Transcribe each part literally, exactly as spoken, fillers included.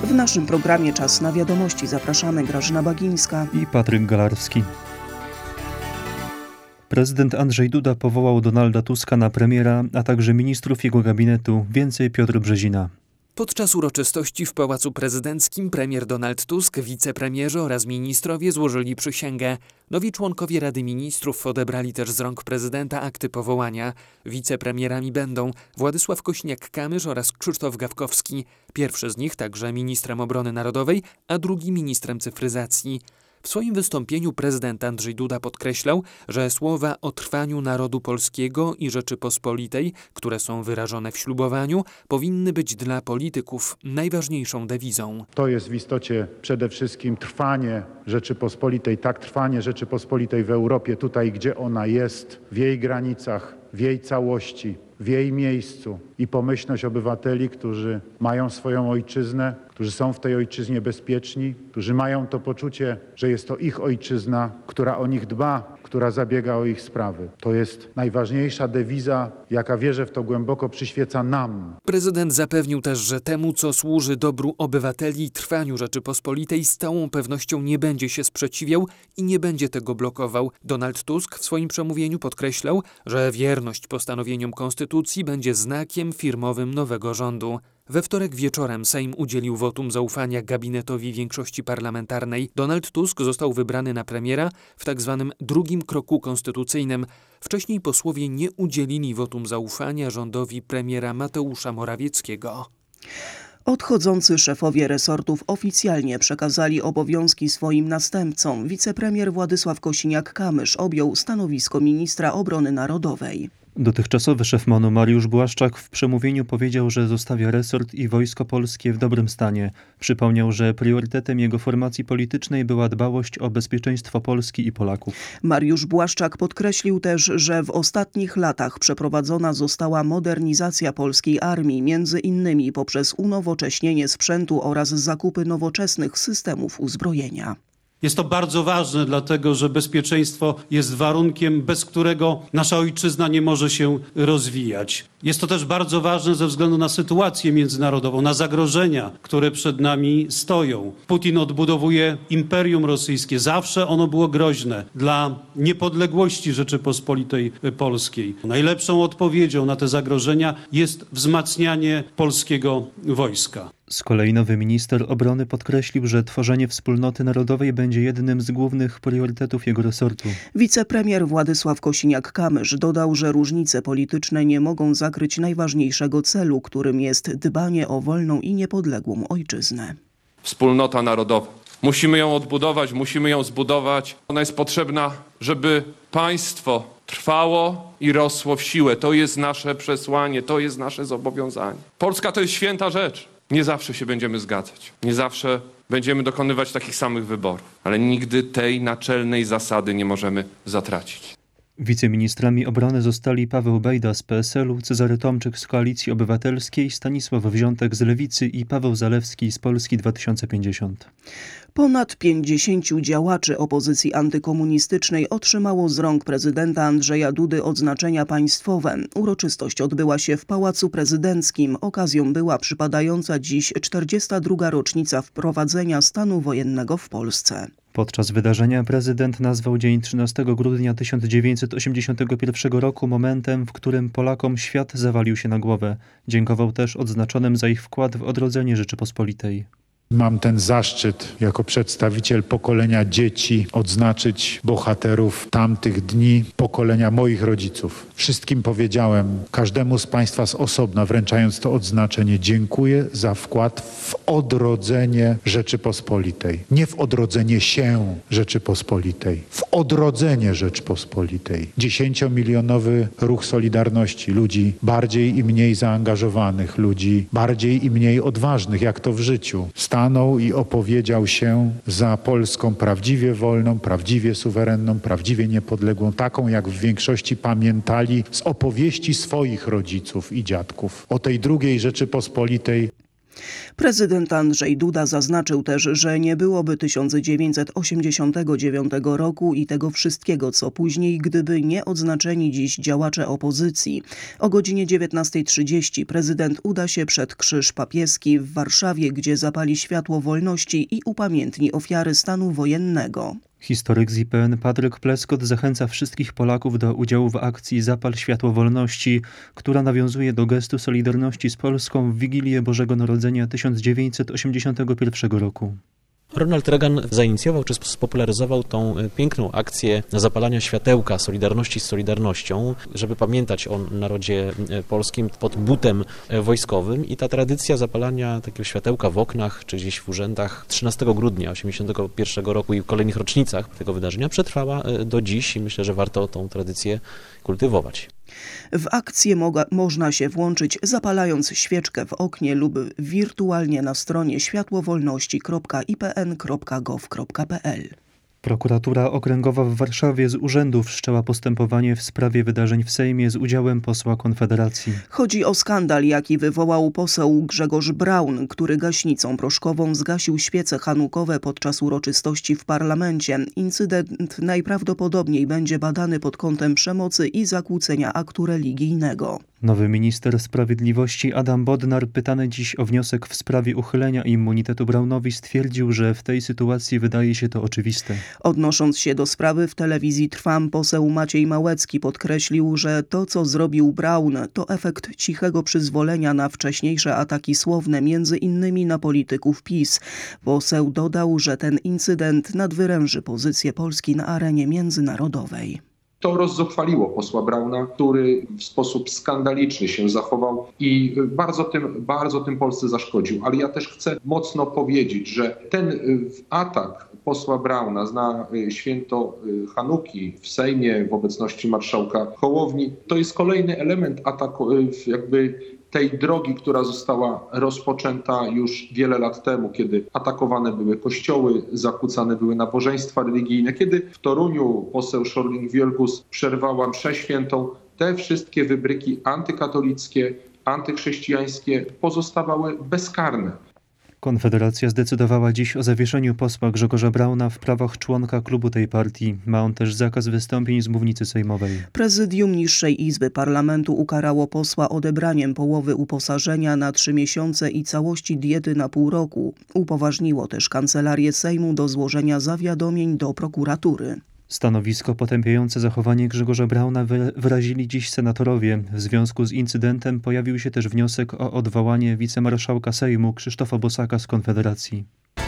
W naszym programie Czas na wiadomości zapraszamy Grażyna Bagińska i Patryk Galarski. Prezydent Andrzej Duda powołał Donalda Tuska na premiera, a także ministrów jego gabinetu. Więcej Piotr Brzezina. Podczas uroczystości w Pałacu Prezydenckim premier Donald Tusk, wicepremierzy oraz ministrowie złożyli przysięgę. Nowi członkowie Rady Ministrów odebrali też z rąk prezydenta akty powołania. Wicepremierami będą Władysław Kosiniak-Kamysz oraz Krzysztof Gawkowski. Pierwszy z nich także ministrem obrony narodowej, a drugi ministrem cyfryzacji. W swoim wystąpieniu prezydent Andrzej Duda podkreślał, że słowa o trwaniu narodu polskiego i Rzeczypospolitej, które są wyrażone w ślubowaniu, powinny być dla polityków najważniejszą dewizą. To jest w istocie przede wszystkim trwanie Rzeczypospolitej, tak trwanie Rzeczypospolitej w Europie, tutaj gdzie ona jest, w jej granicach, w jej całości, w jej miejscu i pomyślność obywateli, którzy mają swoją ojczyznę, którzy są w tej ojczyźnie bezpieczni, którzy mają to poczucie, że jest to ich ojczyzna, która o nich dba, która zabiega o ich sprawy. To jest najważniejsza dewiza, jaka, wierzę w to głęboko, przyświeca nam. Prezydent zapewnił też, że temu, co służy dobru obywateli i trwaniu Rzeczypospolitej, z całą pewnością nie będzie się sprzeciwiał i nie będzie tego blokował. Donald Tusk w swoim przemówieniu podkreślał, że wierność postanowieniom konstytucji będzie znakiem firmowym nowego rządu. We wtorek wieczorem Sejm udzielił wotum zaufania gabinetowi większości parlamentarnej. Donald Tusk został wybrany na premiera w tzw. drugim kroku konstytucyjnym. Wcześniej posłowie nie udzielili wotum zaufania rządowi premiera Mateusza Morawieckiego. Odchodzący szefowie resortów oficjalnie przekazali obowiązki swoim następcom. Wicepremier Władysław Kosiniak-Kamysz objął stanowisko ministra obrony narodowej. Dotychczasowy szef MON-u Mariusz Błaszczak w przemówieniu powiedział, że zostawia resort i Wojsko Polskie w dobrym stanie. Przypomniał, że priorytetem jego formacji politycznej była dbałość o bezpieczeństwo Polski i Polaków. Mariusz Błaszczak podkreślił też, że w ostatnich latach przeprowadzona została modernizacja polskiej armii, między innymi poprzez unowocześnienie sprzętu oraz zakupy nowoczesnych systemów uzbrojenia. Jest to bardzo ważne, dlatego że bezpieczeństwo jest warunkiem, bez którego nasza ojczyzna nie może się rozwijać. Jest to też bardzo ważne ze względu na sytuację międzynarodową, na zagrożenia, które przed nami stoją. Putin odbudowuje Imperium Rosyjskie. Zawsze ono było groźne dla niepodległości Rzeczypospolitej Polskiej. Najlepszą odpowiedzią na te zagrożenia jest wzmacnianie polskiego wojska. Z kolei nowy minister obrony podkreślił, że tworzenie wspólnoty narodowej będzie jednym z głównych priorytetów jego resortu. Wicepremier Władysław Kosiniak-Kamysz dodał, że różnice polityczne nie mogą zakryć najważniejszego celu, którym jest dbanie o wolną i niepodległą ojczyznę. Wspólnota narodowa. Musimy ją odbudować, musimy ją zbudować. Ona jest potrzebna, żeby państwo trwało i rosło w siłę. To jest nasze przesłanie, to jest nasze zobowiązanie. Polska to jest święta rzecz. Nie zawsze się będziemy zgadzać. Nie zawsze będziemy dokonywać takich samych wyborów. Ale nigdy tej naczelnej zasady nie możemy zatracić. Wiceministrami obrony zostali Paweł Bejda z P S L u, Cezary Tomczyk z Koalicji Obywatelskiej, Stanisław Wziątek z Lewicy i Paweł Zalewski z Polski dwa tysiące pięćdziesiąt. Ponad pięćdziesięciu działaczy opozycji antykomunistycznej otrzymało z rąk prezydenta Andrzeja Dudy odznaczenia państwowe. Uroczystość odbyła się w Pałacu Prezydenckim. Okazją była przypadająca dziś czterdziesta druga rocznica wprowadzenia stanu wojennego w Polsce. Podczas wydarzenia prezydent nazwał dzień trzynastego grudnia tysiąc dziewięćset osiemdziesiątego pierwszego roku momentem, w którym Polakom świat zawalił się na głowę. Dziękował też odznaczonym za ich wkład w odrodzenie Rzeczypospolitej. Mam ten zaszczyt jako przedstawiciel pokolenia dzieci odznaczyć bohaterów tamtych dni, pokolenia moich rodziców. Wszystkim powiedziałem, każdemu z Państwa z osobna, wręczając to odznaczenie, dziękuję za wkład w odrodzenie Rzeczypospolitej. Nie w odrodzenie się Rzeczypospolitej, w odrodzenie Rzeczypospolitej. Dziesięciomilionowy ruch Solidarności, ludzi bardziej i mniej zaangażowanych, ludzi bardziej i mniej odważnych, jak to w życiu. Stanął i opowiedział się za Polską prawdziwie wolną, prawdziwie suwerenną, prawdziwie niepodległą, taką jak w większości pamiętali z opowieści swoich rodziców i dziadków o tej drugiej Rzeczypospolitej. Prezydent Andrzej Duda zaznaczył też, że nie byłoby tysiąc dziewięćset osiemdziesiątego dziewiątego roku i tego wszystkiego, co później, gdyby nie odznaczeni dziś działacze opozycji. O godzinie dziewiętnastej trzydzieści prezydent uda się przed Krzyż Papieski w Warszawie, gdzie zapali światło wolności i upamiętni ofiary stanu wojennego. Historyk z I P N Patryk Pleskot zachęca wszystkich Polaków do udziału w akcji Zapal Światło Wolności, która nawiązuje do gestu solidarności z Polską w Wigilię Bożego Narodzenia tysiąc dziewięćset osiemdziesiątego pierwszego roku. Ronald Reagan zainicjował czy spopularyzował tą piękną akcję zapalania światełka Solidarności z Solidarnością, żeby pamiętać o narodzie polskim pod butem wojskowym i ta tradycja zapalania takiego światełka w oknach czy gdzieś w urzędach trzynastego grudnia osiemdziesiątego pierwszego roku i w kolejnych rocznicach tego wydarzenia przetrwała do dziś i myślę, że warto tą tradycję kultywować. W akcję moga, można się włączyć zapalając świeczkę w oknie lub wirtualnie na stronie światłowolności kropka i p n kropka gov kropka p l. Prokuratura Okręgowa w Warszawie z urzędu wszczęła postępowanie w sprawie wydarzeń w Sejmie z udziałem posła Konfederacji. Chodzi o skandal, jaki wywołał poseł Grzegorz Braun, który gaśnicą proszkową zgasił świece chanukowe podczas uroczystości w parlamencie. Incydent najprawdopodobniej będzie badany pod kątem przemocy i zakłócenia aktu religijnego. Nowy minister sprawiedliwości Adam Bodnar, pytany dziś o wniosek w sprawie uchylenia immunitetu Braunowi, stwierdził, że w tej sytuacji wydaje się to oczywiste. Odnosząc się do sprawy w telewizji Trwam, poseł Maciej Małecki podkreślił, że to, co zrobił Braun, to efekt cichego przyzwolenia na wcześniejsze ataki słowne, między innymi na polityków PiS. Poseł dodał, że ten incydent nadwyręży pozycję Polski na arenie międzynarodowej. To rozzuchwaliło posła Brauna, który w sposób skandaliczny się zachował i bardzo tym, bardzo tym Polsce zaszkodził. Ale ja też chcę mocno powiedzieć, że ten atak posła Brauna na święto Hanuki w Sejmie w obecności marszałka Hołowni to jest kolejny element ataku, jakby tej drogi, która została rozpoczęta już wiele lat temu, kiedy atakowane były kościoły, zakłócane były nabożeństwa religijne, kiedy w Toruniu poseł Schörling-Wielgus przerwała mszę świętą. Te wszystkie wybryki antykatolickie, antychrześcijańskie pozostawały bezkarne. Konfederacja zdecydowała dziś o zawieszeniu posła Grzegorza Brauna w prawach członka klubu tej partii. Ma on też zakaz wystąpień z mównicy sejmowej. Prezydium Niższej Izby Parlamentu ukarało posła odebraniem połowy uposażenia na trzy miesiące i całości diety na pół roku. Upoważniło też Kancelarię Sejmu do złożenia zawiadomień do prokuratury. Stanowisko potępiające zachowanie Grzegorza Brauna wyrazili dziś senatorowie. W związku z incydentem pojawił się też wniosek o odwołanie wicemarszałka Sejmu Krzysztofa Bosaka z Konfederacji.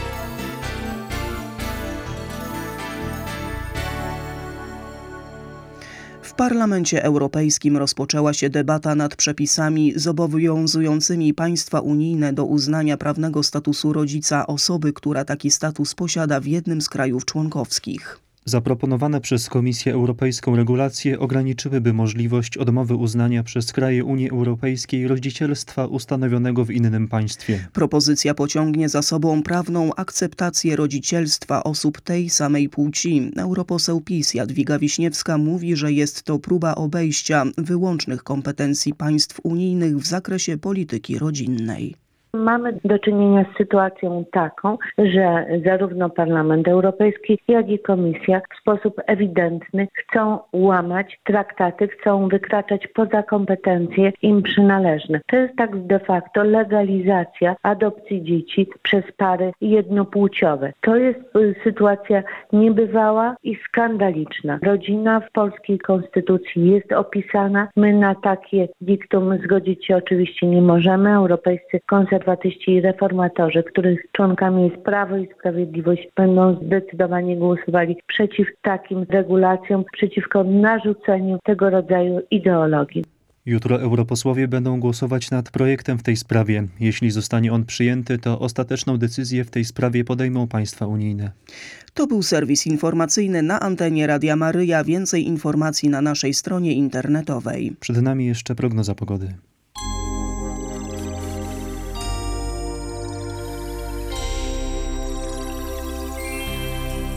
W Parlamencie Europejskim rozpoczęła się debata nad przepisami zobowiązującymi państwa unijne do uznania prawnego statusu rodzica osoby, która taki status posiada w jednym z krajów członkowskich. Zaproponowane przez Komisję Europejską regulacje ograniczyłyby możliwość odmowy uznania przez kraje Unii Europejskiej rodzicielstwa ustanowionego w innym państwie. Propozycja pociągnie za sobą prawną akceptację rodzicielstwa osób tej samej płci. Europoseł PiS Jadwiga Wiśniewska mówi, że jest to próba obejścia wyłącznych kompetencji państw unijnych w zakresie polityki rodzinnej. Mamy do czynienia z sytuacją taką, że zarówno Parlament Europejski, jak i Komisja w sposób ewidentny chcą łamać traktaty, chcą wykraczać poza kompetencje im przynależne. To jest tak de facto legalizacja adopcji dzieci przez pary jednopłciowe. To jest sytuacja niebywała i skandaliczna. Rodzina w polskiej konstytucji jest opisana. My na takie diktum zgodzić się oczywiście nie możemy. Europejscy konserwatyści i reformatorzy, których członkami jest Prawo i Sprawiedliwość, będą zdecydowanie głosowali przeciw takim regulacjom, przeciwko narzuceniu tego rodzaju ideologii. Jutro europosłowie będą głosować nad projektem w tej sprawie. Jeśli zostanie on przyjęty, to ostateczną decyzję w tej sprawie podejmą państwa unijne. To był serwis informacyjny na antenie Radia Maryja. Więcej informacji na naszej stronie internetowej. Przed nami jeszcze prognoza pogody.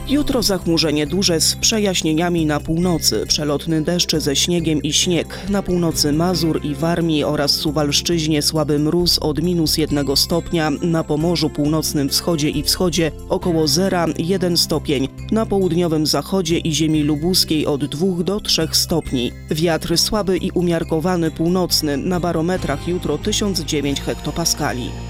Jutro zachmurzenie duże z przejaśnieniami na północy, przelotny deszcz ze śniegiem i śnieg. Na północy Mazur i Warmii oraz Suwalszczyźnie słaby mróz od minus jednego stopnia, na Pomorzu Północnym Wschodzie i Wschodzie około zera jeden stopień, na południowym zachodzie i ziemi lubuskiej od dwóch do trzech stopni. Wiatr słaby i umiarkowany północny, na barometrach jutro tysiąc dziewięć hektopaskali.